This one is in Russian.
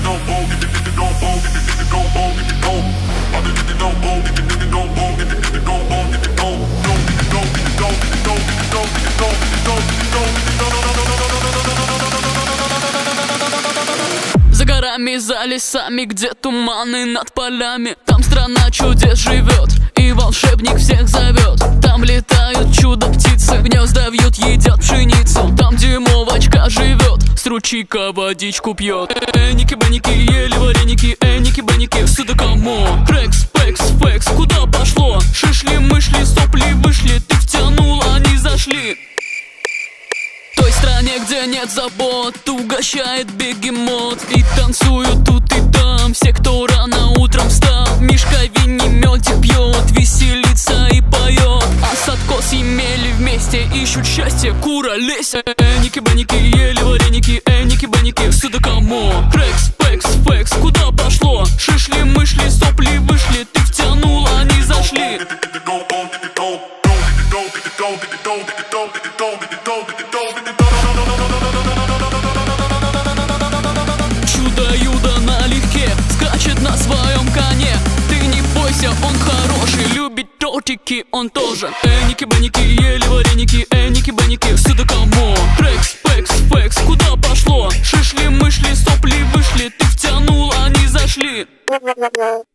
За горами, за лесами, где туманы над полями, там страна чудес живет, и волшебник всех зовет. Там летают чудо-птицы, гнезда вьют, едят пшеницу. Там дюймовочка живет, с ручейка водичку пьет. Ники-баники, ели вареники, ники-баники, сюда кому? Рекс, пекс, фекс, куда пошло? Шишли-мышли, сопли вышли, ты втянул, они зашли. В той стране, где нет забот, угощает бегемот. И танцуют тут и там все, кто рано утром встал. Мишка винни медик пьет, веселится и поет. А Садко с Емелей вместе ищут счастье, кура леся. Ники-баники, ели вареники, ники-баники, сюда кому? Рекс, пекс, фекс, куда пошло? Шишли-мышли, сопли вышли, ты втянул, они зашли. Чудо-юдо налегке скачет на своем коне. Ты не бойся, он хороший, любит тортики он тоже. Ники-баники, ели вареники, ники-баники, сюда кому? Рекс, пекс, фекс, куда пошло? Шишли-мышли, сопли вышли, ты втянул, они зашли.